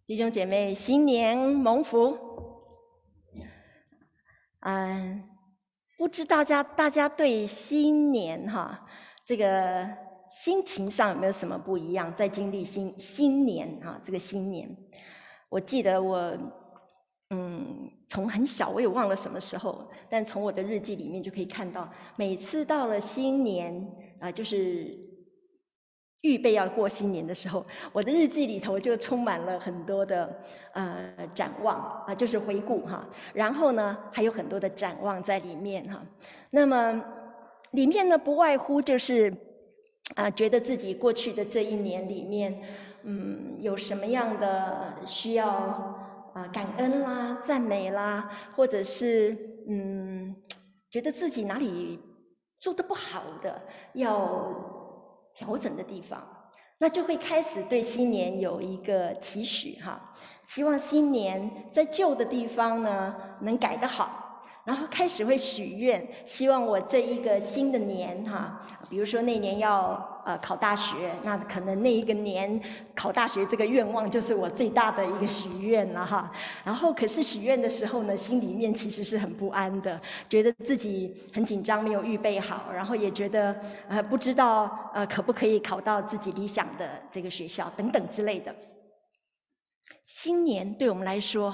弟兄姐妹，新年蒙福。不知道大家对新年这个心情上有没有什么不一样？在经历新年这个新年，我记得我从很小，我也忘了什么时候，但从我的日记里面就可以看到，每次到了新年就是预备要过新年的时候，我的日记里头就充满了很多的展望就是回顾然后呢还有很多的展望在里面那么里面呢不外乎就是觉得自己过去的这一年里面有什么样的需要感恩啦、赞美啦，或者是觉得自己哪里做得不好的，要调整的地方，那就会开始对新年有一个期许希望新年在旧的地方呢能改得好，然后开始会许愿，希望我这一个新的年比如说那年要考大学，那可能那一个年考大学这个愿望就是我最大的一个许愿了然后可是许愿的时候呢，心里面其实是很不安的，觉得自己很紧张，没有预备好，然后也觉得不知道可不可以考到自己理想的这个学校等等之类的。新年对我们来说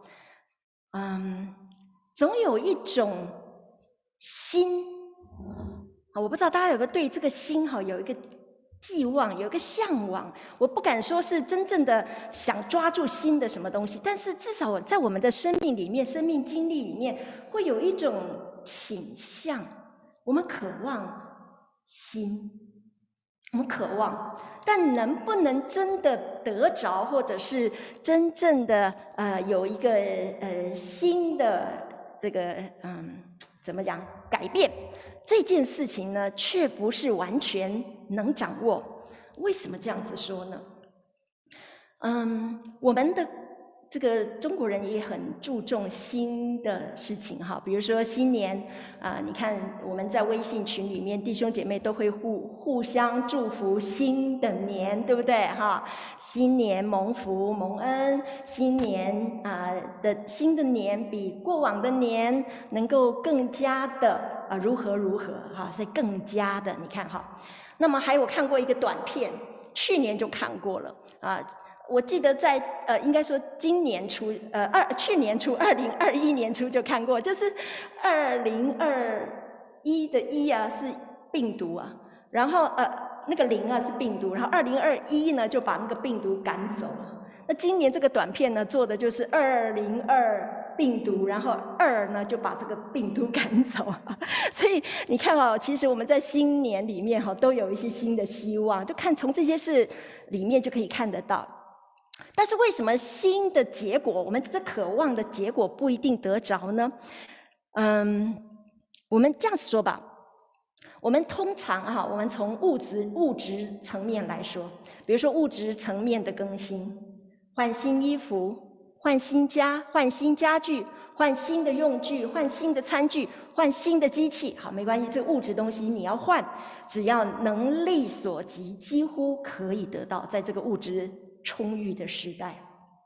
总有一种心我不知道大家有没有对这个心有一个寄望，有一个向往。我不敢说是真正的想抓住新的什么东西，但是至少在我们的生命里面、生命经历里面，会有一种倾向，我们渴望新，我们渴望，但能不能真的得着，或者是真正的有一个新的这个怎么讲改变？这件事情呢，却不是完全能掌握。为什么这样子说呢？我们的这个中国人也很注重新的事情比如说新年你看我们在微信群里面，弟兄姐妹都会互相祝福新的年，对不对新年蒙福蒙恩，新年的新的年比过往的年能够更加的如何是更加的，你看那么还有看过一个短片，去年就看过了我记得在应该说今年初去年初2021年初就看过，就是2021的1是病毒然后那个0是病毒，然后2021呢就把那个病毒赶走了。那今年这个短片呢做的就是202病毒，然后2呢就把这个病毒赶走所以你看其实我们在新年里面都有一些新的希望，就看从这些事里面就可以看得到。但是为什么新的结果，我们这渴望的结果不一定得着呢？我们这样说吧，我们通常我们从物质层面来说，比如说物质层面的更新，换新衣服，换新家，换新家具，换新的用具，换新的餐具，换新的机器，好，没关系，这个物质东西你要换，只要能力所及，几乎可以得到，在这个物质充裕的时代。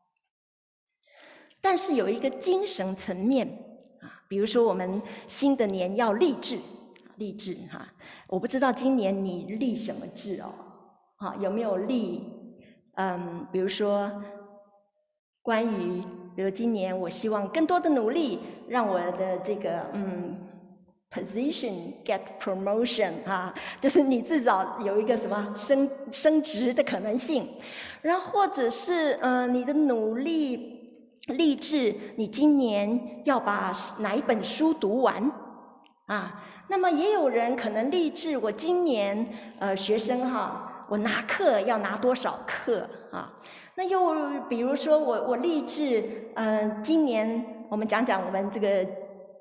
但是有一个精神层面比如说我们新的年要立志我不知道今年你立什么志有没有立比如说关于比如今年我希望更多的努力，让我的这个position get promotion 就是你至少有一个什么升职的可能性，然后或者是你的努力立志你今年要把哪一本书读完那么也有人可能立志我今年学生我拿课要拿多少课那又比如说我立志今年我们讲我们这个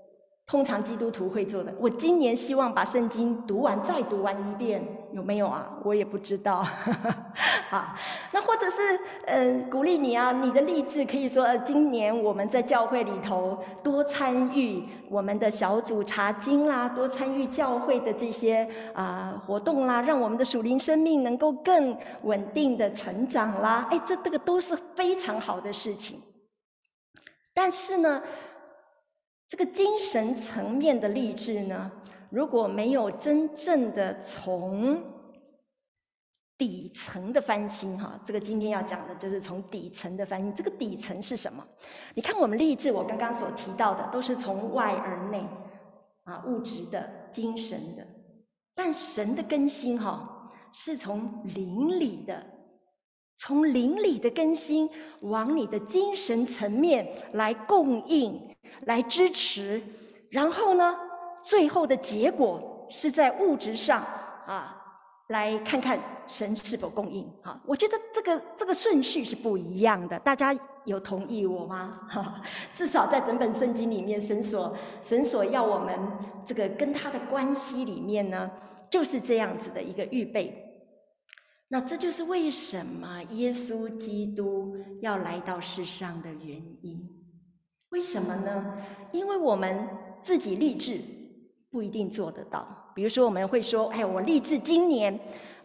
通常基督徒会做的，我今年希望把圣经读完再读完一遍，有没有啊？我也不知道。好，那或者是鼓励你啊，你的励志可以说，今年我们在教会里头多参与我们的小组查经啦，多参与教会的这些活动啦，让我们的属灵生命能够更稳定的成长啦。哎，这个都是非常好的事情。但是呢，这个精神层面的励志呢，如果没有真正的从底层的翻新哈，这个今天要讲的就是从底层的翻新。这个底层是什么？你看我们励志，我刚刚所提到的都是从外而内物质的、精神的，但神的更新是从灵里的，从灵里的更新往你的精神层面来供应、来支持，然后呢，最后的结果是在物质上来看看神是否供应。我觉得这个顺序是不一样的，大家有同意我吗？至少在整本圣经里面，神所要我们这个跟他的关系里面呢，就是这样子的一个预备。那这就是为什么耶稣基督要来到世上的原因。为什么呢？因为我们自己立志不一定做得到。比如说我们会说，哎，我立志今年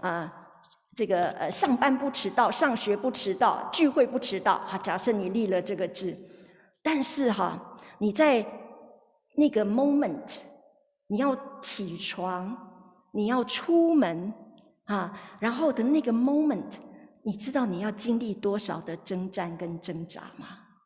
上班不迟到，上学不迟到，聚会不迟到。假设你立了这个志，但是你在那个 moment， 你要起床，你要出门然后的那个 moment， 你知道你要经历多少的征战跟挣扎吗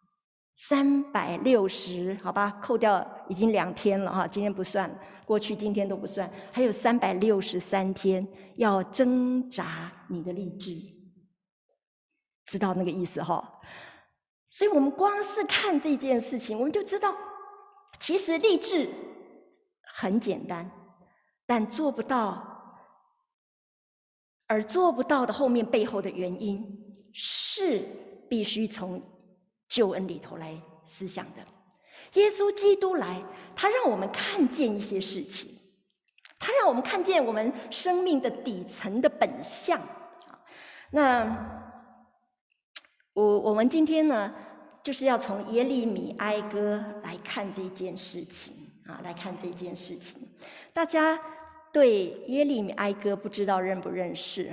？360，好吧，扣掉已经2天了今天不算，过去今天都不算，还有363天要挣扎你的励志，知道那个意思所以我们光是看这件事情，我们就知道，其实励志很简单，但做不到，而做不到的后面背后的原因是必须从救恩里头来思想的。耶稣基督来，他让我们看见一些事情，他让我们看见我们生命的底层的本相。那我们今天呢，就是要从耶利米哀歌来看这件事情来看这件事情。大家对耶利米哀歌不知道认不认识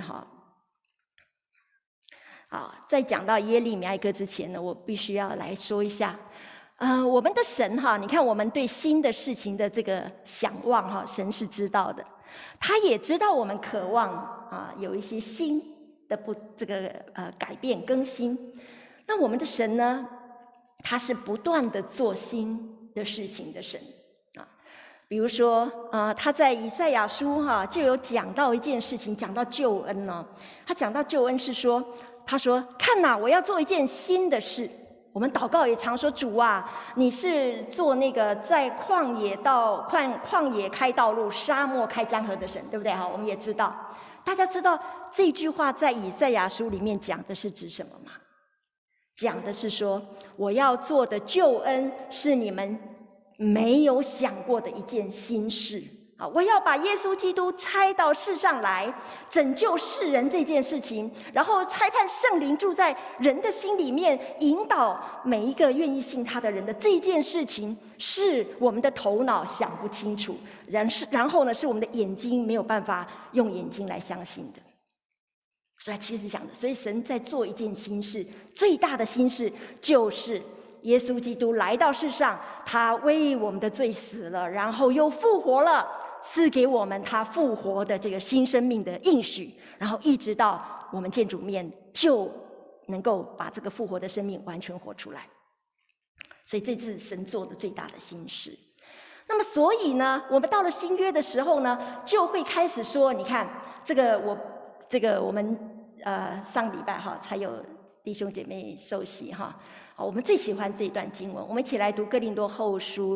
在讲到耶利米哀歌之前呢，我必须要来说一下，我们的神你看我们对新的事情的这个想望神是知道的，他也知道我们渴望有一些新的改变更新。那我们的神呢，他是不断的做新的事情的神比如说他在以赛亚书就有讲到一件事情，讲到救恩他讲到救恩是说，他说看哪，我要做一件新的事。我们祷告也常说，主啊，你是做那个在旷野开道路，沙漠开江河的神，对不对我们也知道，大家知道这句话在以赛亚书里面讲的是指什么吗？讲的是说，我要做的救恩是你们没有想过的一件新事我要把耶稣基督差到世上来拯救世人这件事情，然后差派圣灵住在人的心里面，引导每一个愿意信他的人的这件事情，是我们的头脑想不清楚，然后呢，是我们的眼睛没有办法用眼睛来相信的。所以其实讲的，所以神在做一件新事，最大的新事就是耶稣基督来到世上，他为我们的罪死了，然后又复活了，赐给我们他复活的这个新生命的应许，然后一直到我们见主面，就能够把这个复活的生命完全活出来。所以这是神做的最大的新事。那么所以呢，我们到了新约的时候呢，就会开始说，你看我们上礼拜才有弟兄姐妹受洗我们最喜欢这一段经文，我们一起来读哥林多后书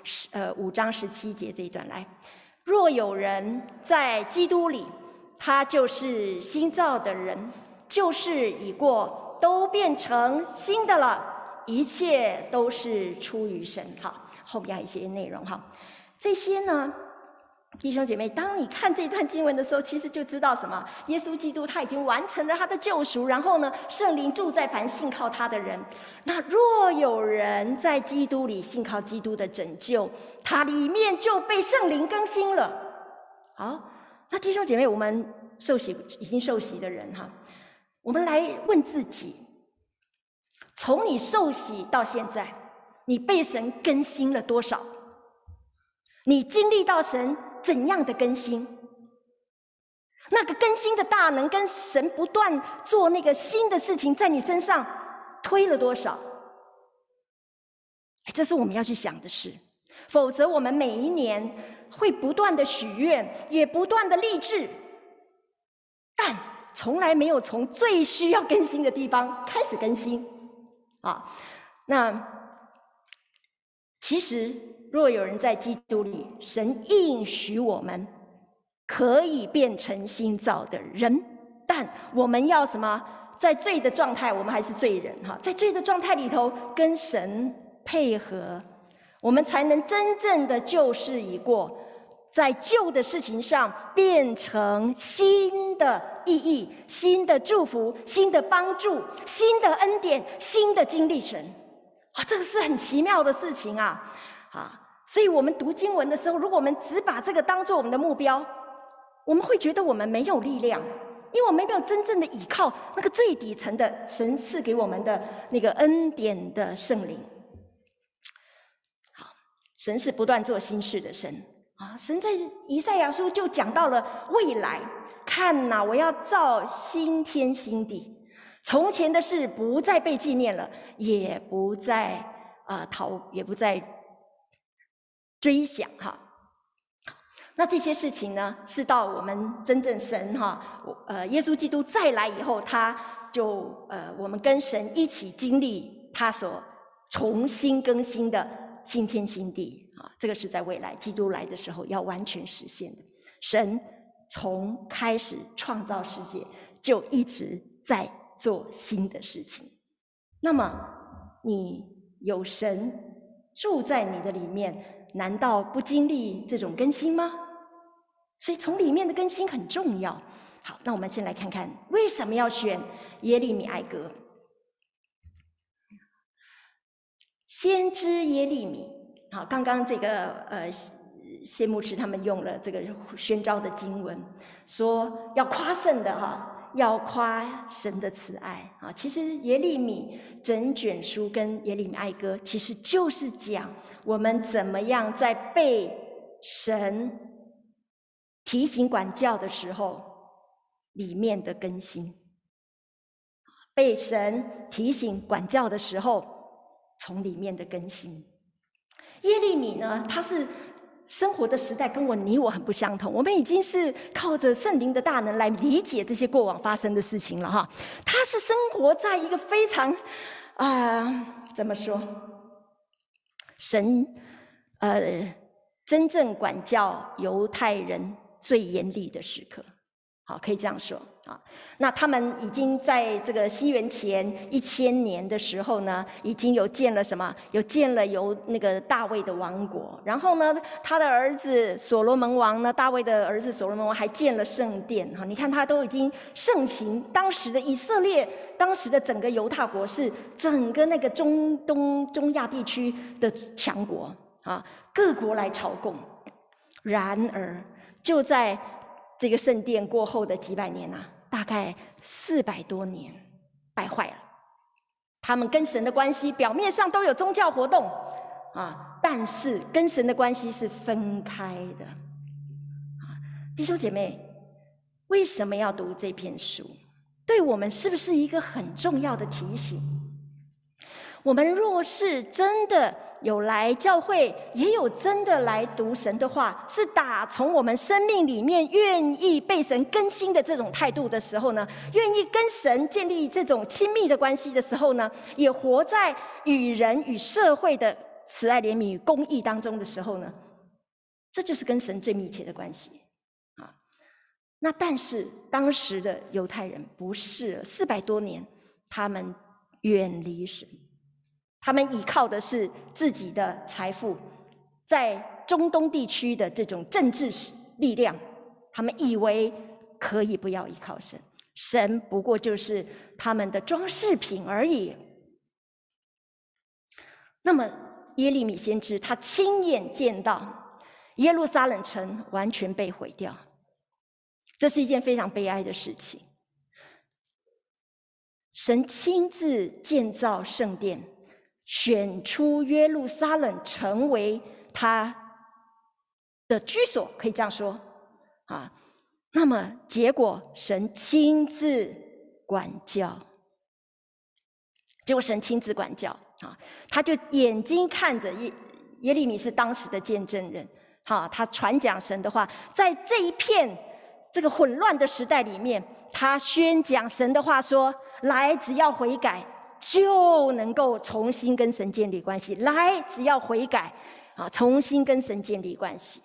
5章17节这一段来。若有人在基督里，他就是新造的人，旧事已过，都变成新的了。 一切都是出于神。好，后面还有一些内容哈。这些呢，弟兄姐妹，当你看这段经文的时候，其实就知道什么？耶稣基督他已经完成了他的救赎，然后呢，圣灵住在凡信靠他的人。那若有人在基督里信靠基督的拯救，他里面就被圣灵更新了。好，那弟兄姐妹，我们已经受洗的人哈，我们来问自己：从你受洗到现在，你被神更新了多少？你经历到神怎样的更新？那个更新的大能跟神不断做那个新的事情在你身上推了多少？这是我们要去想的事。否则我们每一年会不断的许愿，也不断的立志，但从来没有从最需要更新的地方开始更新啊。那其实若有人在基督里，神应许我们可以变成新造的人，但我们要什么？在罪的状态，我们还是罪人哈，在罪的状态里头跟神配合，我们才能真正的旧事已过，在旧的事情上变成新的意义、新的祝福、新的帮助、新的恩典、新的经历神。这个是很奇妙的事情啊！所以我们读经文的时候，如果我们只把这个当作我们的目标，我们会觉得我们没有力量，因为我们没有真正的倚靠那个最底层的神赐给我们的那个恩典的圣灵。好，神是不断做新事的神啊！神在以赛亚书就讲到了未来，看哪，我要造新天新地。从前的事不再被纪念了，也不再也不再追想哈。那这些事情呢，是到我们真正神耶稣基督再来以后，他就我们跟神一起经历他所重新更新的新天新地啊。这个是在未来基督来的时候要完全实现的。神从开始创造世界就一直在做新的事情。那么你有神住在你的里面，难道不经历这种更新吗？所以从里面的更新很重要。好，那我们先来看看为什么要选耶利米哀歌。先知耶利米，好，刚刚这个谢牧师他们用了这个宣召的经文，说要夸胜的要夸神的慈爱啊！其实耶利米整卷书跟耶利米哀歌，其实就是讲我们怎么样在被神提醒管教的时候，里面的更新。被神提醒管教的时候，从里面的更新。耶利米呢，他是生活的时代跟你我很不相同，我们已经是靠着圣灵的大能来理解这些过往发生的事情了哈。他是生活在一个非常怎么说，神真正管教犹太人最严厉的时刻，好，可以这样说啊。那他们已经在这个西元前1000年的时候呢，已经有建了什么？有建了那个大卫的王国。然后呢，他的儿子所罗门王呢，大卫的儿子所罗门王还建了圣殿哈。你看他都已经盛行，当时的以色列，当时的整个犹大国是整个那个中亚地区的强国啊，各国来朝贡。然而就在这个圣殿过后的几百年大概400多年，败坏了。他们跟神的关系表面上都有宗教活动但是跟神的关系是分开的弟兄姐妹，为什么要读这篇书？对我们是不是一个很重要的提醒？我们若是真的有来教会，也有真的来读神的话，是打从我们生命里面愿意被神更新的这种态度的时候呢，愿意跟神建立这种亲密的关系的时候呢，也活在与人与社会的慈爱怜悯与公义当中的时候呢，这就是跟神最密切的关系那但是当时的犹太人不是400多年，他们远离神。 他们依靠的是自己的财富，在中东地区的这种政治力量，他们以为可以不要依靠神，神不过就是他们的装饰品而已。那么耶利米先知他亲眼见到耶路撒冷城完全被毁掉，这是一件非常悲哀的事情。神亲自建造圣殿，选出耶路撒冷成为他的居所，可以这样说啊。那么结果神亲自管教，结果神亲自管教啊，他就眼睛看着耶利米是当时的见证人，他传讲神的话，在这一片这个混乱的时代里面，他宣讲神的话说，来，只要悔改就能够重新跟神建立关系，来，只要悔改重新跟神建立关系。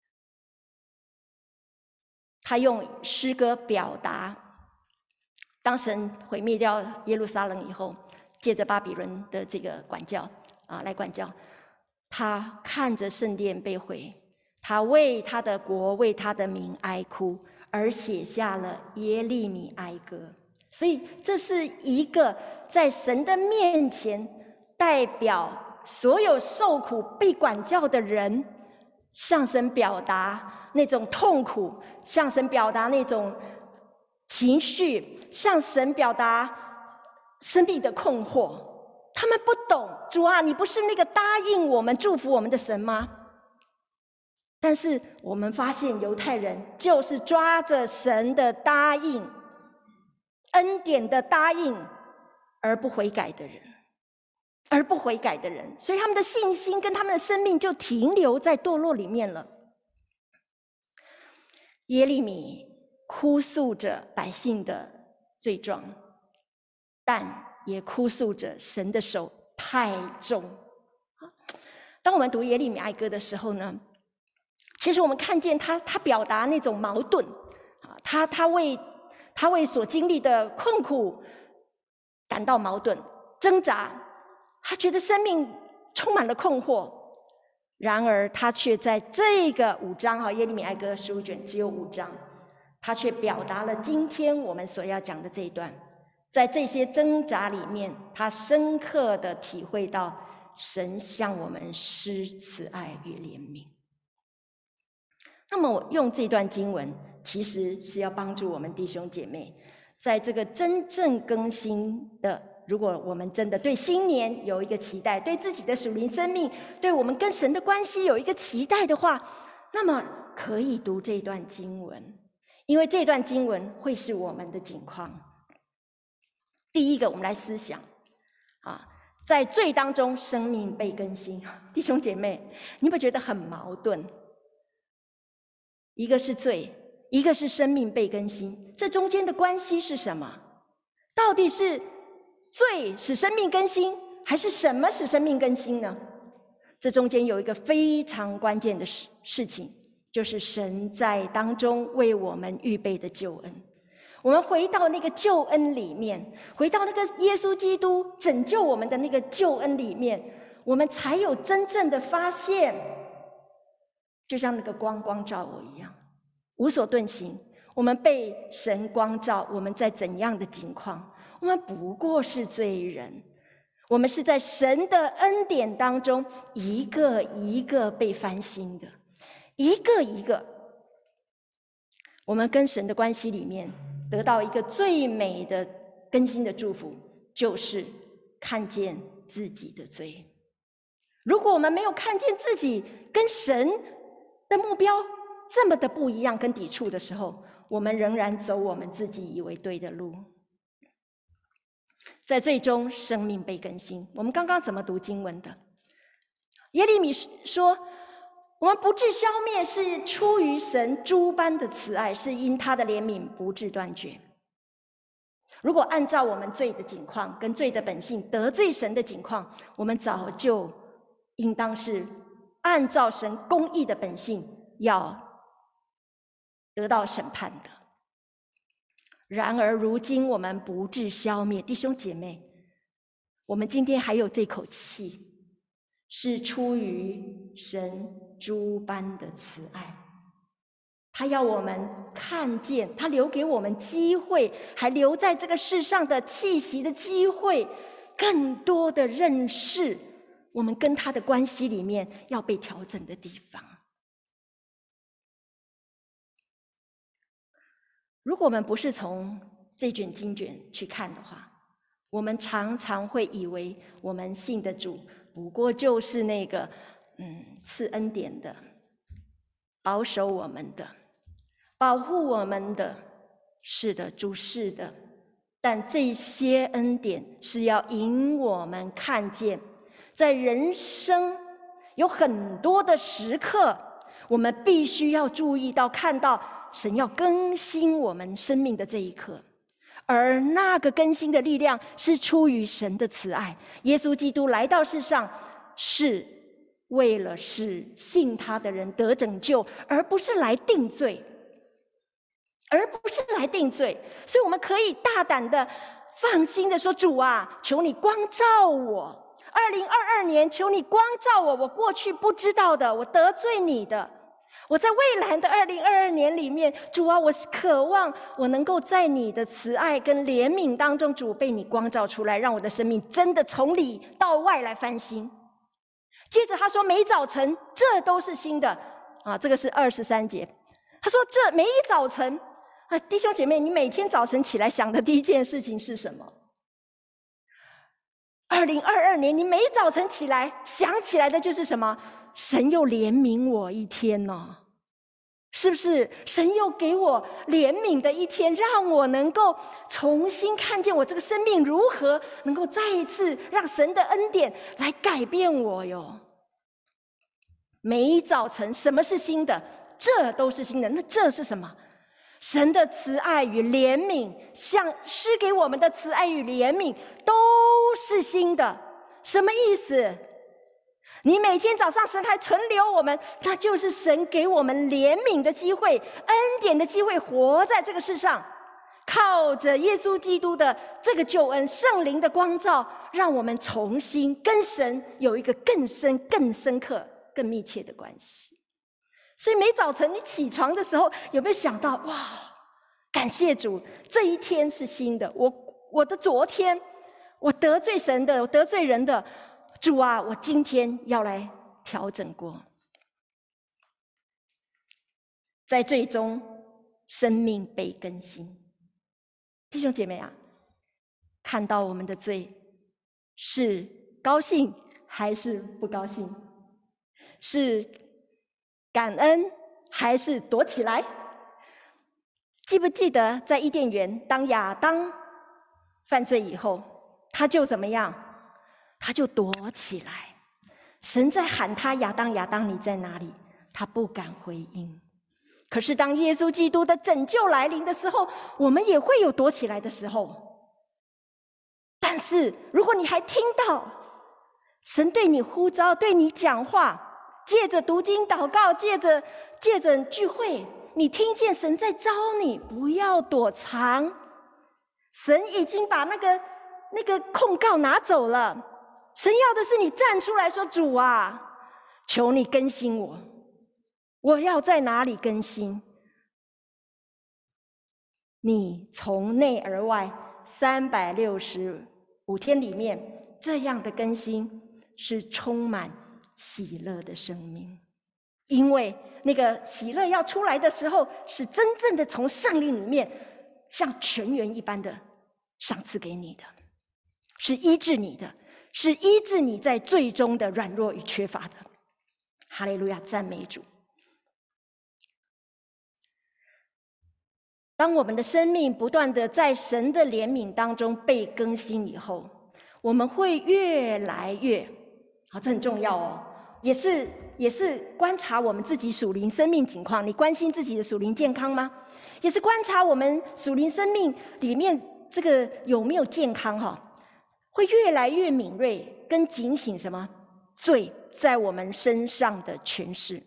他用诗歌表达，当神毁灭掉耶路撒冷以后，借着巴比伦的这个管教来管教，他看着圣殿被毁，他为他的国为他的民哀哭，而写下了耶利米哀歌。所以这是一个在神的面前代表所有受苦被管教的人，向神表达那种痛苦，向神表达那种情绪，向神表达生命的困惑。他们不懂，主啊，你不是那个答应我们祝福我们的神吗？但是我们发现犹太人就是抓着神的答应，恩典的答应而不悔改的人，所以他们的信心跟他们的生命就停留在堕落里面了。耶利米哭诉着百姓的罪状，但也哭诉着神的手太重。当我们读耶利米哀歌的时候呢，其实我们看见他表达那种矛盾，他为所经历的困苦感到矛盾挣扎，他觉得生命充满了困惑。然而他却在这个5章耶利米哀歌15卷只有5章，他却表达了今天我们所要讲的这一段。在这些挣扎里面，他深刻的体会到神向我们施慈爱与怜悯。那么我用这段经文其实是要帮助我们弟兄姐妹，在这个真正更新的，如果我们真的对新年有一个期待，对自己的属灵生命，对我们跟神的关系有一个期待的话，那么可以读这段经文，因为这段经文会是我们的景况。第一个，我们来思想在罪当中生命被更新。弟兄姐妹，你会觉得很矛盾，一个是罪，一个是生命被更新，这中间的关系是什么？到底是罪使生命更新，还是什么使生命更新呢？这中间有一个非常关键的事情，就是神在当中为我们预备的救恩。我们回到那个救恩里面，回到那个耶稣基督拯救我们的那个救恩里面，我们才有真正的发现，就像那个光照我一样，无所遁形。我们被神光照，我们在怎样的境况？我们不过是罪人，我们是在神的恩典当中一个一个被翻新的，一个一个。我们跟神的关系里面得到一个最美的更新的祝福，就是看见自己的罪。如果我们没有看见自己跟神的目标这么的不一样跟抵触的时候，我们仍然走我们自己以为对的路，在最终生命被更新。我们刚刚怎么读经文的？耶利米说，我们不致消灭是出于神诸般的慈爱，是因他的怜悯不致断绝。如果按照我们罪的景况跟罪的本性得罪神的景况，我们早就应当是按照神公义的本性要得到审判的。然而如今我们不致消灭，弟兄姐妹， 我们今天还有这口气，是出于神诸般的慈爱。他要我们看见，他留给我们机会，还留在这个世上的气息的机会，更多的认识我们跟他的关系里面要被调整的地方。如果我们不是从这卷经卷去看的话，我们常常会以为我们信的主不过就是那个赐恩典的、保守我们的、保护我们的。是的，主是的，但这些恩典是要引我们看见，在人生有很多的时刻，我们必须要注意到、看到神要更新我们生命的这一刻，而那个更新的力量是出于神的慈爱。耶稣基督来到世上，是为了使信他的人得拯救，而不是来定罪，所以我们可以大胆的、放心的说：主啊，求你光照我，2022年，求你光照我，我过去不知道的，我得罪你的，我在未来的2022年里面，主啊，我渴望我能够在你的慈爱跟怜悯当中，主被你光照出来，让我的生命真的从里到外来翻新。接着他说，每早晨这都是新的啊，这个是23节。他说这每一早晨啊，弟兄姐妹，你每天早晨起来想的第一件事情是什么？2022年，你每早晨起来想起来的就是什么？神又怜悯我一天呢，是不是？神又给我怜悯的一天，让我能够重新看见我这个生命如何能够再一次让神的恩典来改变我哟。每一早晨，什么是新的？这都是新的。那这是什么？神的慈爱与怜悯，像施给我们的慈爱与怜悯都是新的。什么意思？你每天早上神还存留我们，那就是神给我们怜悯的机会、恩典的机会，活在这个世上，靠着耶稣基督的这个救恩、圣灵的光照，让我们重新跟神有一个更深、更深刻、更密切的关系。所以每早晨你起床的时候，有没有想到，哇，感谢主，这一天是新的。我的昨天，我得罪神的，我得罪人的，主啊，我今天要来调整过。在最终，生命被更新。弟兄姐妹啊，看到我们的罪，是高兴还是不高兴？是感恩还是躲起来？记不记得在伊甸园，当亚当犯罪以后，他就怎么样？他就躲起来。神在喊他：亚当，亚当，你在哪里？他不敢回应。可是当耶稣基督的拯救来临的时候，我们也会有躲起来的时候。但是如果你还听到神对你呼召，对你讲话，借着读经祷告，借着聚会，你听见神在召你，不要躲藏。神已经把那个控告拿走了，神要的是你站出来说：主啊，求你更新我，我要在哪里更新？你从内而外365天里面，这样的更新是充满喜乐的生命。因为那个喜乐要出来的时候，是真正的从圣灵里面像泉源一般的赏赐给你的，是医治你的，是医治你在最终的软弱与缺乏的。哈利路亚，赞美主。当我们的生命不断的在神的怜悯当中被更新以后，我们会越来越好，这很重要哦。也是观察我们自己属灵生命情况。你关心自己的属灵健康吗？也是观察我们属灵生命里面这个有没有健康会越来越敏锐跟警醒什么？罪在我们身上的权势。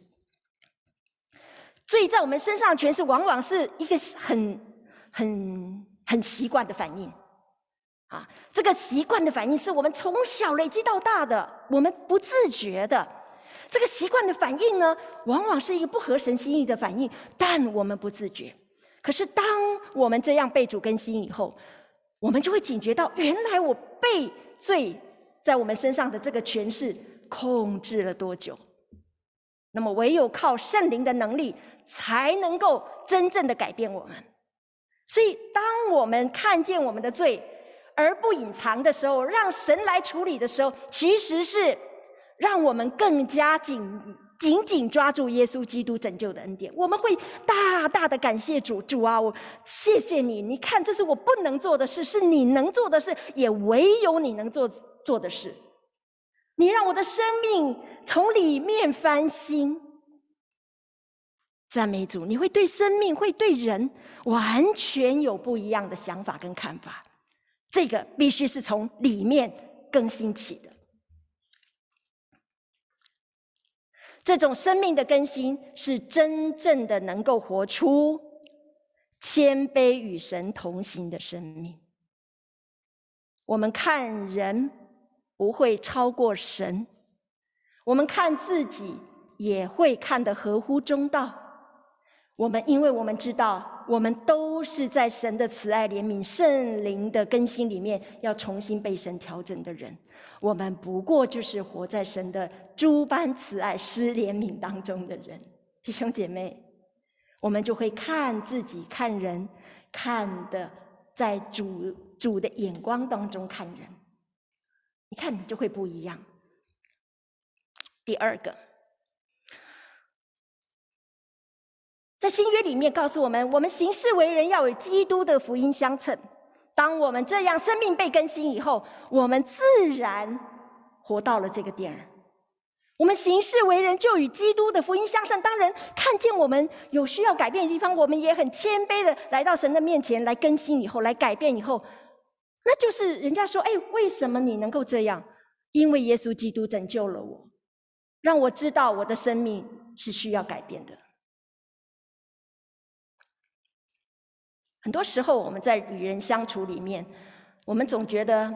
罪在我们身上的权势，往往是一个很习惯的反应。 这个习惯的反应是我们从小累积到大的，我们不自觉的。这个习惯的反应呢，往往是一个不合神心意的反应，但我们不自觉。可是当我们这样被主更新以后，我们就会警觉到，原来我被罪在我们身上的这个权势控制了多久。那么唯有靠圣灵的能力，才能够真正的改变我们。所以当我们看见我们的罪而不隐藏的时候，让神来处理的时候，其实是让我们更加紧紧抓住耶稣基督拯救的恩典。我们会大大的感谢主，主啊，我谢谢你。你看，这是我不能做的事，是你能做的事，也唯有你能做的事。你让我的生命从里面翻新。赞美主，你会对生命，会对人完全有不一样的想法跟看法。这个必须是从里面更新起的。这种生命的更新是真正的能够活出谦卑与神同行的生命。我们看人不会超过神，我们看自己也会看得合乎中道。因为我们知道，我们都是在神的慈爱怜悯、圣灵的更新里面，要重新被神调整的人。我们不过就是活在神的诸般慈爱、施怜悯当中的人。弟兄姐妹，我们就会看自己、看人，看的在主的眼光当中看人，你看你就会不一样。第二个，在新约里面告诉我们，我们行事为人要与基督的福音相称。当我们这样生命被更新以后，我们自然活到了这个点儿。我们行事为人就与基督的福音相称。当人看见我们有需要改变的地方，我们也很谦卑的来到神的面前来更新以后，来改变以后，那就是人家说，为什么你能够这样？因为耶稣基督拯救了我，让我知道我的生命是需要改变的。很多时候我们在与人相处里面，我们总觉得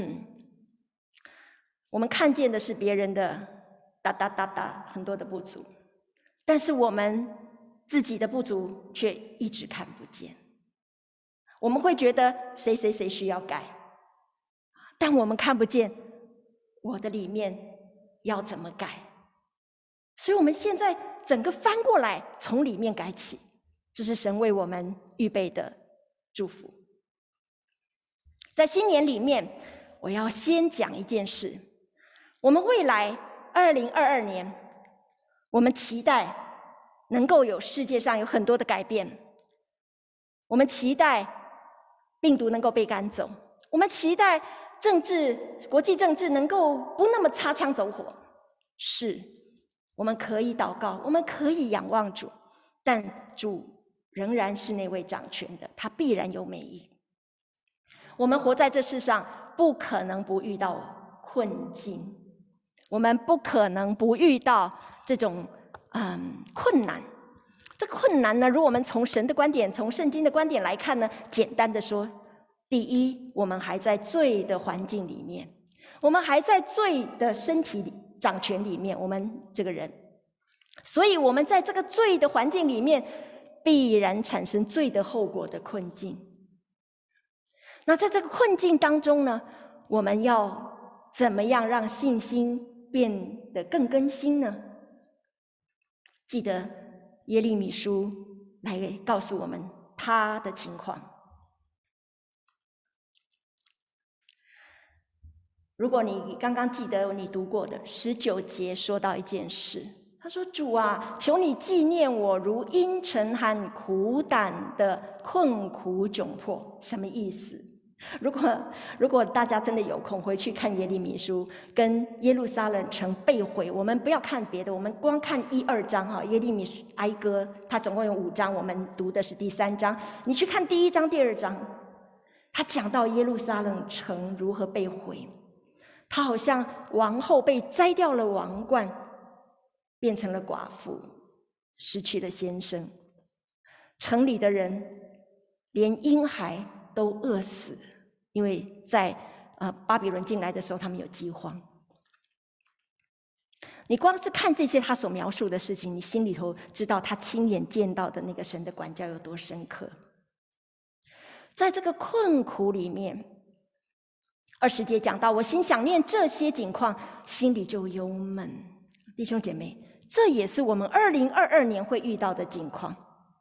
我们看见的是别人的很多的不足，但是我们自己的不足却一直看不见。我们会觉得谁需要改，但我们看不见我的里面要怎么改。所以我们现在整个翻过来，从里面改起，这是神为我们预备的祝福。在新年里面，我要先讲一件事。我们未来2022年，我们期待能够有世界上有很多的改变。我们期待病毒能够被赶走，我们期待国际政治能够不那么擦枪走火。是，我们可以祷告，我们可以仰望主，但主仍然是那位掌权的，他必然有美意。我们活在这世上，不可能不遇到困境，我们不可能不遇到这种困难。这困难呢，如果我们从神的观点、从圣经的观点来看呢，简单的说，第一，我们还在罪的环境里面，我们还在罪的身体里掌权里面，我们这个人，所以我们在这个罪的环境里面，必然产生罪的后果的困境。那在这个困境当中呢，我们要怎么样让信心变得更更新呢？记得耶利米书来告诉我们他的情况。如果你刚刚记得你读过的19节，说到一件事，他说：主啊，求你纪念我如阴沉和苦胆的困苦窘迫。什么意思？如果大家真的有空回去看耶利米书跟耶路撒冷城被毁，我们不要看别的，我们光看1、2章耶利米哀歌，它总共有5章，我们读的是第3章。你去看第1章、第2章，他讲到耶路撒冷城如何被毁，他好像王后被摘掉了王冠，变成了寡妇，失去了先生，城里的人连婴孩都饿死。 因为在巴比伦进来的时候，他们有饥荒。你光是看这些他所描述的事情，你心里头知道他亲眼见到的那个神的管教有多深刻。在这个困苦里面，20节讲到，我心想念这些景况，心里就忧闷。弟兄姐妹，这也是我们2022年会遇到的景况。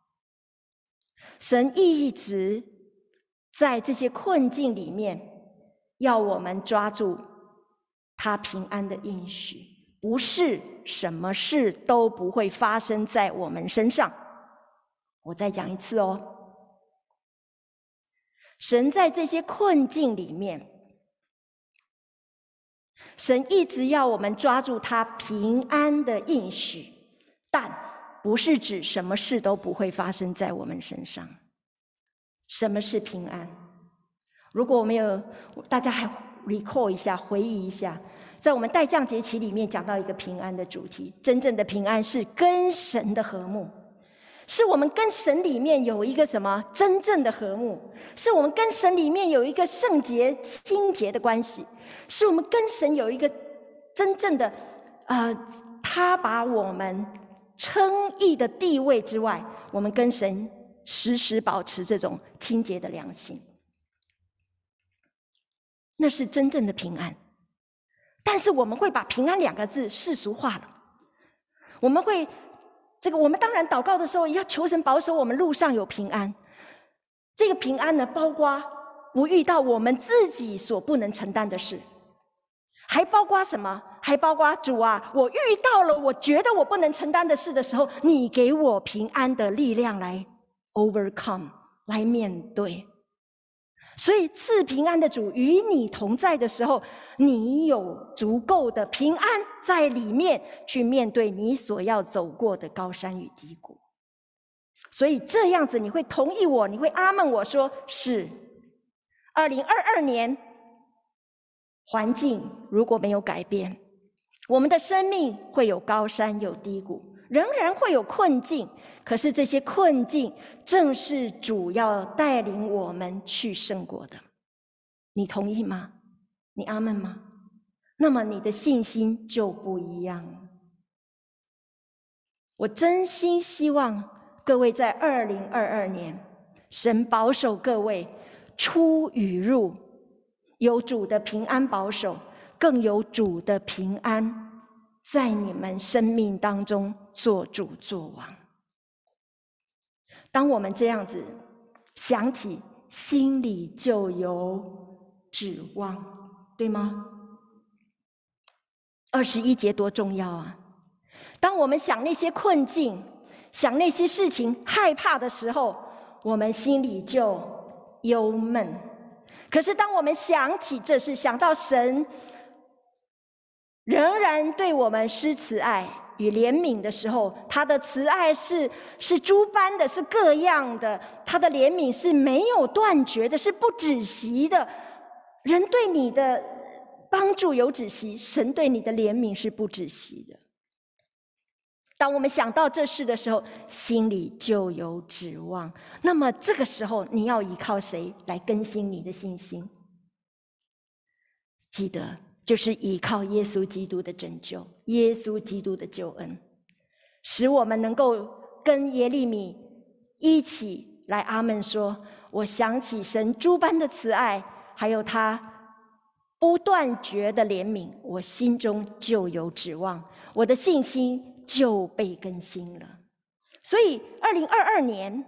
神一直在这些困境里面，要我们抓住他平安的应许，不是什么事都不会发生在我们身上。我再讲一次哦，神在这些困境里面，神一直要我们抓住他平安的应许，但不是指什么事都不会发生在我们身上。什么是平安？如果我们有，大家还 recall 一下，回忆一下，在我们待降节期里面讲到一个平安的主题，真正的平安是跟神的和睦，是我们跟神里面有一个什么真正的和睦，是我们跟神里面有一个圣洁清洁的关系，是我们跟神有一个真正的他把我们称义的地位之外，我们跟神时时保持这种清洁的良心，那是真正的平安。但是我们会把平安2个字世俗化了，我们会我们当然祷告的时候要求神保守我们路上有平安。这个平安呢，包括不遇到我们自己所不能承担的事，还包括什么？还包括主啊，我遇到了我觉得我不能承担的事的时候，你给我平安的力量来 overcome， 来面对。所以赐平安的主与你同在的时候，你有足够的平安在里面去面对你所要走过的高山与低谷。所以这样子你会同意我，你会阿们我说，是2022年环境如果没有改变，我们的生命会有高山有低谷，仍然会有困境，可是这些困境正是主要带领我们去胜过的。你同意吗？你阿们吗？那么你的信心就不一样了。我真心希望各位在2022年，神保守各位出与入，有主的平安保守，更有主的平安在你们生命当中做主做王。当我们这样子想起，心里就有指望，对吗？21节多重要啊！当我们想那些困境，想那些事情害怕的时候，我们心里就忧闷。可是当我们想起这事，想到神仍然对我们施慈爱与怜悯的时候，他的慈爱是诸般的，是各样的，他的怜悯是没有断绝的，是不止息的。人对你的帮助有止息，神对你的怜悯是不止息的。当我们想到这事的时候，心里就有指望。那么这个时候，你要依靠谁来更新你的信心？记得，就是依靠耶稣基督的拯救，耶稣基督的救恩，使我们能够跟耶利米一起来阿们说：我想起神诸般的慈爱，还有他不断绝的怜悯，我心中就有指望，我的信心就被更新了。所以2022年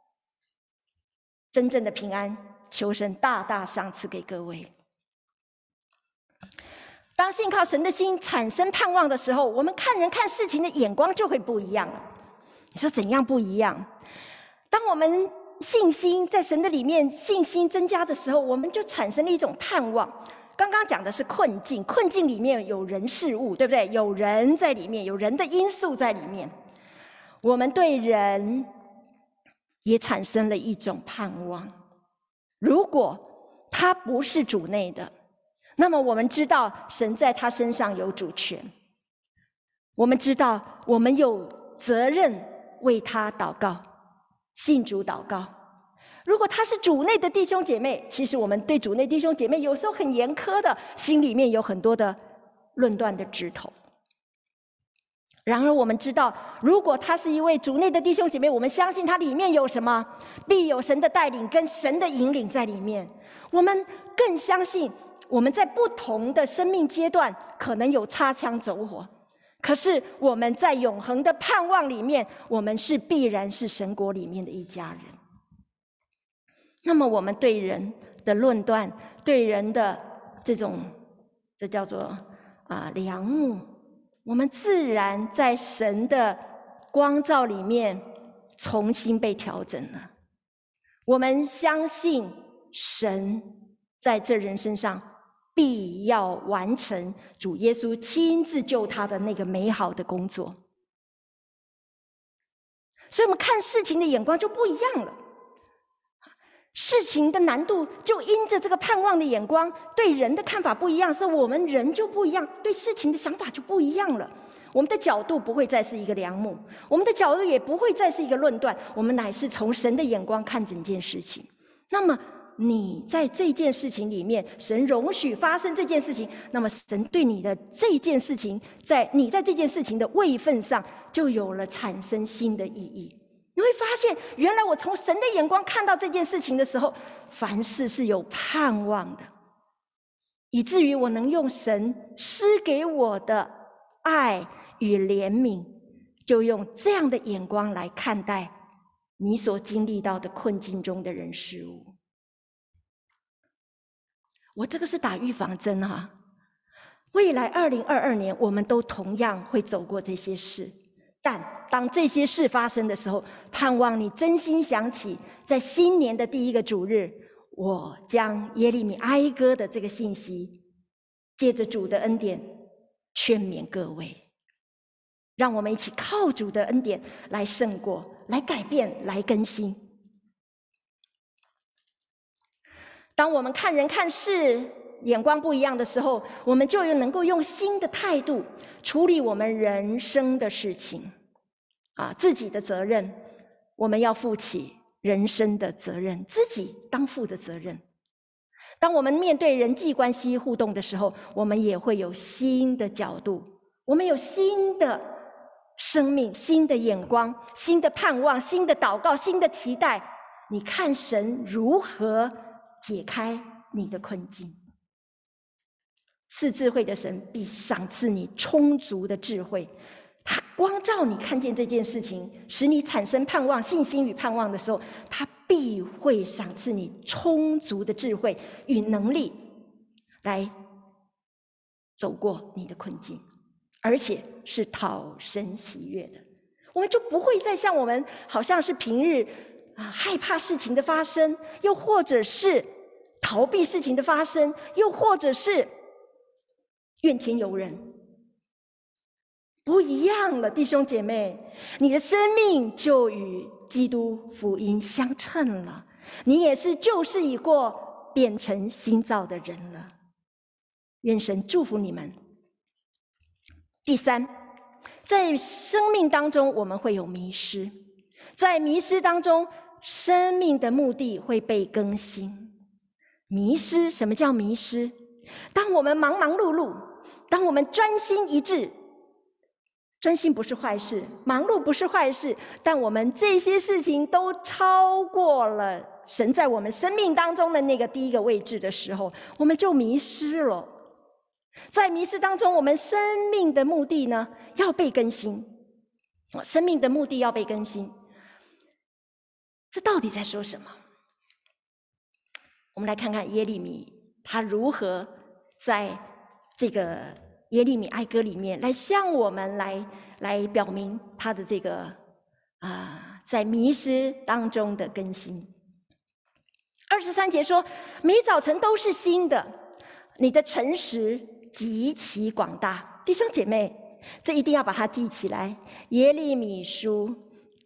真正的平安，求神大大赏赐给各位。当信靠神的心产生盼望的时候，我们看人看事情的眼光就会不一样了。你说怎样不一样？当我们信心在神的里面信心增加的时候，我们就产生了一种盼望。刚刚讲的是困境，困境里面有人事物，对不对？有人在里面，有人的因素在里面。我们对人也产生了一种盼望。如果他不是主内的，那么我们知道神在他身上有主权，我们知道我们有责任为他祷告，信主祷告。 如果他是主内的弟兄姐妹，其实我们对主内弟兄姐妹有时候很严苛的，心里面有很多的论断的枝头。然而我们知道，如果他是一位主内的弟兄姐妹，我们相信他里面有什么？必有神的带领跟神的引领在里面。我们更相信，我们在不同的生命阶段可能有擦枪走火，可是我们在永恒的盼望里面，我们是必然是神国里面的一家人。那么我们对人的论断，对人的这叫做良木，我们自然在神的光照里面重新被调整了。我们相信神在这人身上必要完成主耶稣亲自救他的那个美好的工作，所以我们看事情的眼光就不一样了。事情的难度就因着这个盼望的眼光，对人的看法不一样，所以我们人就不一样，对事情的想法就不一样了。我们的角度不会再是一个良木，我们的角度也不会再是一个论断，我们乃是从神的眼光看整件事情。那么你在这件事情里面，神容许发生这件事情，那么神对你的这件事情，你在这件事情的位分上就有了产生新的意义。你会发现，原来我从神的眼光看到这件事情的时候，凡事是有盼望的，以至于我能用神施给我的爱与怜悯，就用这样的眼光来看待你所经历到的困境中的人事物。我这个是打预防针啊，未来2022年我们都同样会走过这些事，但当这些事发生的时候，盼望你真心想起，在新年的第一个主日，我将耶利米哀歌的这个信息，借着主的恩典劝勉各位，让我们一起靠主的恩典来胜过，来改变，来更新。当我们看人看事眼光不一样的时候，我们就能够用新的态度处理我们人生的事情。自己的责任，我们要负起人生的责任，自己当负的责任。当我们面对人际关系互动的时候，我们也会有新的角度，我们有新的生命、新的眼光、新的盼望、新的祷告、新的期待。你看神如何解开你的困境。赐智慧的神必赏赐你充足的智慧，他光照你看见这件事情，使你产生盼望、信心与盼望的时候，他必会赏赐你充足的智慧与能力，来走过你的困境，而且是讨神喜悦的。我们就不会再像我们好像是平日害怕事情的发生，又或者是逃避事情的发生，又或者是怨天尤人。不一样了，弟兄姐妹，你的生命就与基督福音相称了，你也是旧事已过，变成新造的人了。愿神祝福你们。第三，在生命当中我们会有迷失，在迷失当中，生命的目的会被更新。迷失，什么叫迷失？当我们忙忙碌碌，当我们专心一致，专心不是坏事，忙碌不是坏事，但我们这些事情都超过了神在我们生命当中的那个第一个位置的时候，我们就迷失了。在迷失当中，我们生命的目的呢，要被更新。生命的目的要被更新，这到底在说什么？我们来看看耶利米他如何在这个耶利米哀歌里面来向我们来表明他的这个在迷失当中的更新。23节说，每早晨都是新的，你的诚实极其广大。弟兄姐妹，这一定要把它记起来。耶利米书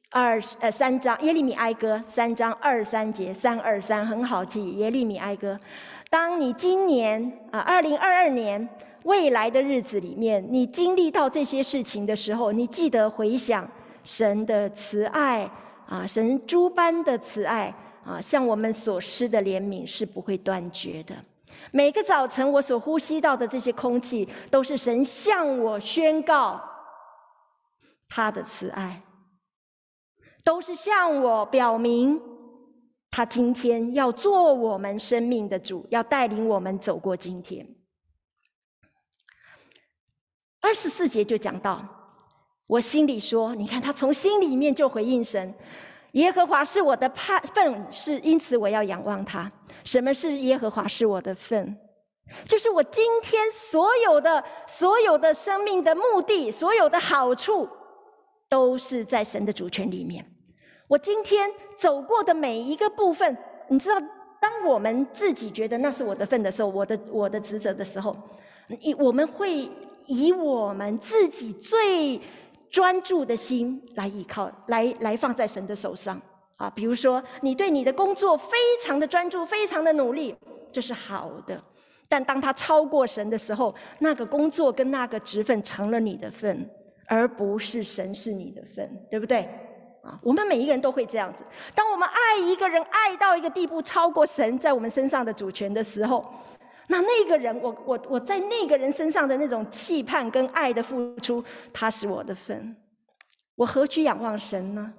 3章，耶利米哀歌3章23节，323很好记。耶利米哀歌，当你今年2022年未来的日子里面，你经历到这些事情的时候，你记得回想神的慈爱神诸般的慈爱向我们所施的怜悯是不会断绝的。每个早晨我所呼吸到的这些空气，都是神向我宣告他的慈爱，都是向我表明他今天要做我们生命的主，要带领我们走过今天。24节就讲到，我心里说，你看他从心里面就回应神，耶和华是我的份，是因此我要仰望他。什么是耶和华是我的份？就是我今天所有的生命的目的，所有的好处，都是在神的主权里面。我今天走过的每一个部分，你知道，当我们自己觉得那是我的份的时候，我的职责的时候，我们会以我们自己最专注的心来依靠，来放在神的手上啊。比如说，你对你的工作非常的专注，非常的努力，这是好的。但当它超过神的时候，那个工作跟那个职分成了你的份，而不是神是你的份，对不对？我们每一个人都会这样子。当我们爱一个人爱到一个地步，超过神在我们身上的主权的时候，那个人，我在那个人身上的那种期盼跟爱的付出，他是我的份，我何须仰望神呢？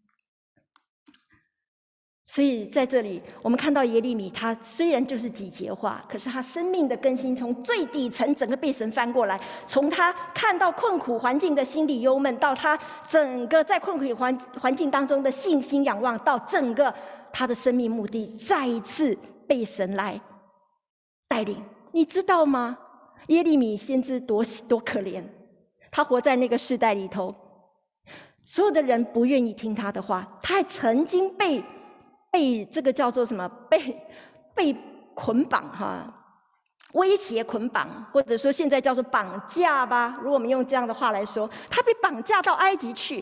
所以在这里我们看到耶利米，他虽然就是几节话，可是他生命的更新从最底层整个被神翻过来，从他看到困苦环境的心里忧闷，到他整个在困苦环境当中的信心仰望，到整个他的生命目的再一次被神来带领。你知道吗？耶利米先知多可怜，他活在那个世代里头，所有的人不愿意听他的话，他还曾经被这个叫做什么？被捆绑威胁捆绑，或者说现在叫做绑架吧。如果我们用这样的话来说，他被绑架到埃及去，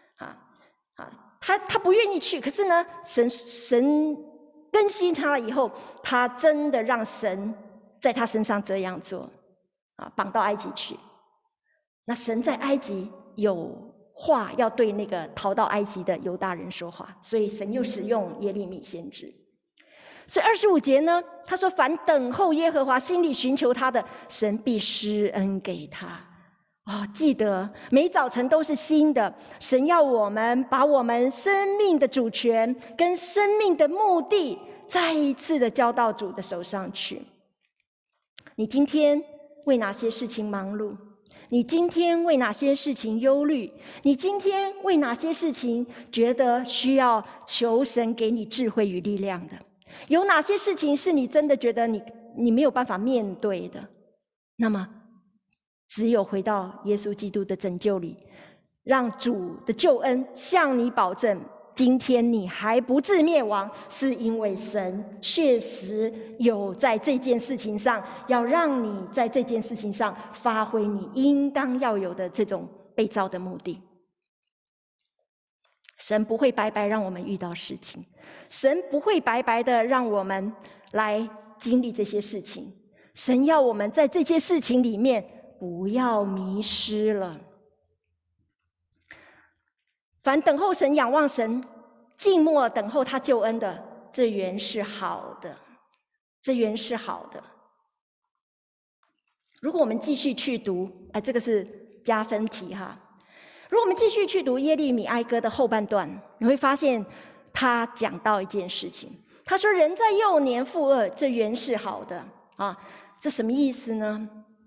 他不愿意去，可是呢，神更新他了以后，他真的让神在他身上这样做，绑到埃及去。那神在埃及有话要对那个逃到埃及的犹大人说话，所以神又使用耶利米先知。所以25节呢，他说：“凡等候耶和华，心里寻求他的，神必施恩给他。”记得每早晨都是新的，神要我们把我们生命的主权跟生命的目的再一次的交到主的手上去。你今天为哪些事情忙碌？你今天为哪些事情忧虑？你今天为哪些事情觉得需要求神给你智慧与力量的？有哪些事情是你真的觉得你没有办法面对的？那么只有回到耶稣基督的拯救里，让主的救恩向你保证，今天你还不至灭亡，是因为神确实有在这件事情上，要让你在这件事情上发挥你应当要有的这种被造的目的。神不会白白让我们遇到事情，神不会白白的让我们来经历这些事情，神要我们在这些事情里面不要迷失了。凡等候神、仰望神、静默等候他救恩的，这原是好的，这原是好的。如果我们继续去读，这个是加分题哈。如果我们继续去读耶利米哀歌的后半段，你会发现他讲到一件事情，他说：“人在幼年负恶，这原是好的。”这什么意思呢？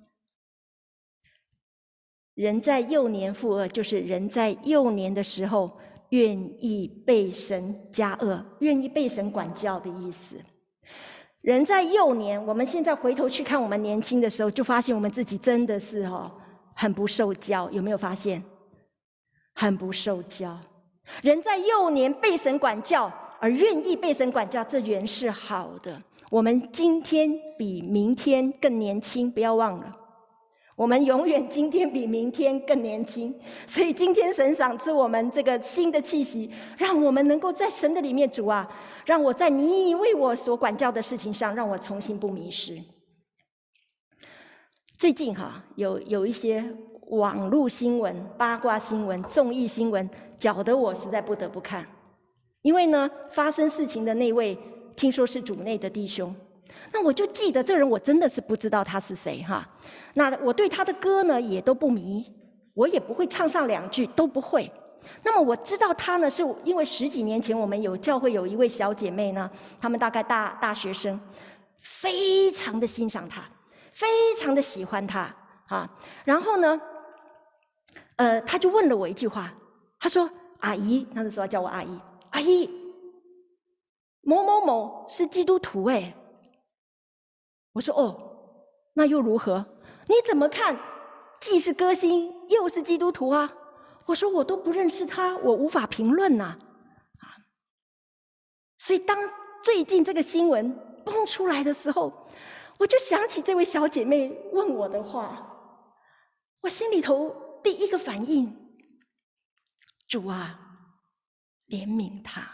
人在幼年负恶，就是人在幼年的时候愿意被神加恶，愿意被神管教的意思。人在幼年，我们现在回头去看我们年轻的时候，就发现我们自己真的是很不受教，有没有发现？很不受教。人在幼年被神管教，而愿意被神管教，这原是好的。我们今天比明天更年轻，不要忘了，我们永远今天比明天更年轻。所以今天神赏赐我们这个新的气息，让我们能够在神的里面，主啊，让我在你为我所管教的事情上，让我重新不迷失。最近有一些网络新闻、八卦新闻、综艺新闻，搅得我实在不得不看。 因为呢，发生事情的那位听说是主内的弟兄，那我就记得这人，我真的是不知道他是谁哈。那我对他的歌呢也都不迷，我也不会唱上2句，都不会。那么我知道他呢，是因为10几年前我们有教会有一位小姐妹呢，她们大概大学生，非常的欣赏他，非常的喜欢他啊。然后呢，他就问了我一句话，他说：“阿姨，那时候叫我阿姨，阿姨，某某某是基督徒哎。”我说：“哦，那又如何？你怎么看？既是歌星，又是基督徒啊？”我说：“我都不认识他，我无法评论呐。”所以当最近这个新闻蹦出来的时候，我就想起这位小姐妹问我的话，我心里头第一个反应：主啊，怜悯他。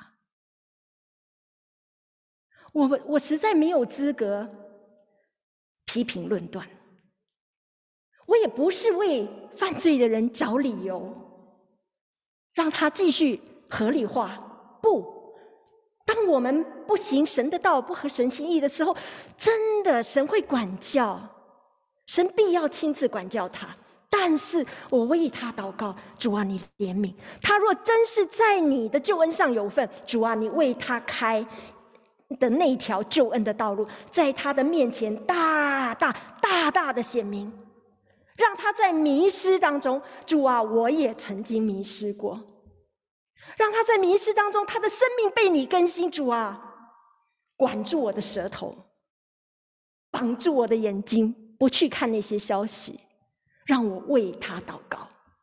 我实在没有资格批评论断，我也不是为犯罪的人找理由，让他继续合理化。不，当我们不行神的道，不合神心意的时候，真的神会管教，神必要亲自管教他。但是我为他祷告，主啊，你怜悯他。若真是在你的救恩上有份，主啊，你为他开的那条救恩的道路，在他的面前大大的显明，让他在迷失当中，主啊，我也曾经迷失过，让他在迷失当中，他的生命被你更新。主啊，管住我的舌头，绑住我的眼睛，不去看那些消息，让我为他祷告。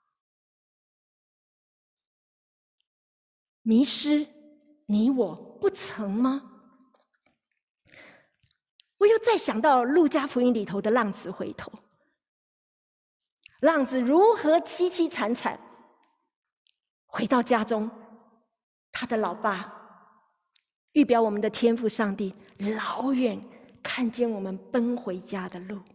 迷失，你我不曾吗？我又再想到路加福音里头的浪子回头，浪子如何凄凄惨惨回到家中，他的老爸预表我们的天父上帝老远看见我们奔回家的路，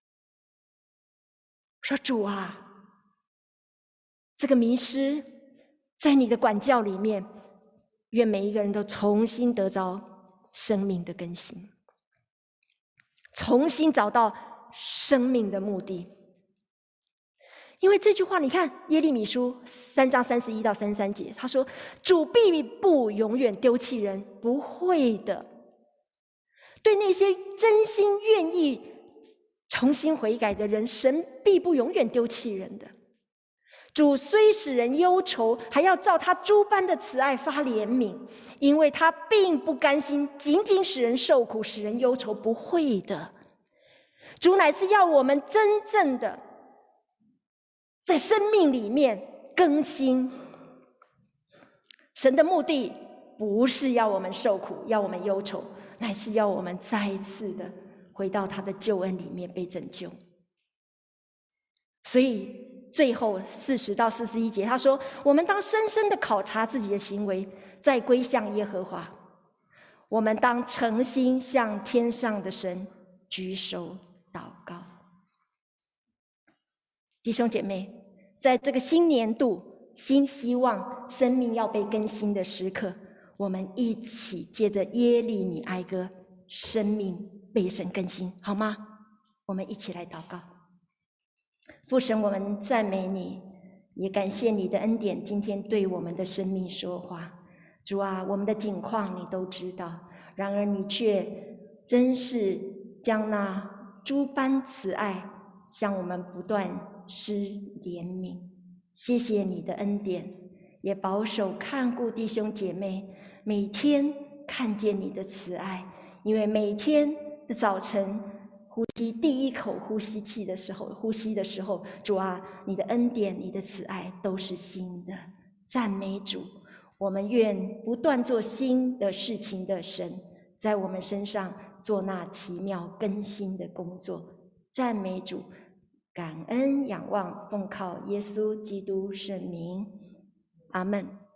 说：“主啊，这个迷失在你的管教里面，愿每一个人都重新得着生命的更新，重新找到生命的目的。”因为这句话，你看耶利米书3章31到33节，他说：“主必不永远丢弃人，不会的。对那些真心愿意重新悔改的人，神必不永远丢弃人的。主虽使人忧愁，还要照他诸般的慈爱发怜悯，因为他并不甘心仅仅使人受苦，使人忧愁，不会的。主乃是要我们真正的在生命里面更新。神的目的不是要我们受苦，要我们忧愁，乃是要我们再一次的回到他的救恩里面被拯救。所以最后40到41节他说，我们当深深的考察自己的行为，再归向耶和华。我们当诚心向天上的神举手祷告。弟兄姐妹，在这个新年度、新希望、生命要被更新的时刻，我们一起借着耶利米哀歌，生命被神更新，好吗？我们一起来祷告。父神，我们赞美你，也感谢你的恩典，今天对我们的生命说话。主啊，我们的境况你都知道，然而你却真是将那诸般慈爱向我们不断施怜悯。谢谢你的恩典，也保守看顾弟兄姐妹，每天看见你的慈爱，因为每天的早晨呼吸第一口呼吸的时候，主啊，你的恩典、你的慈爱都是新的。赞美主，我们愿不断做新的事情的神，在我们身上做那奇妙更新的工作。赞美主，感恩仰望，奉靠耶稣基督圣名，阿们。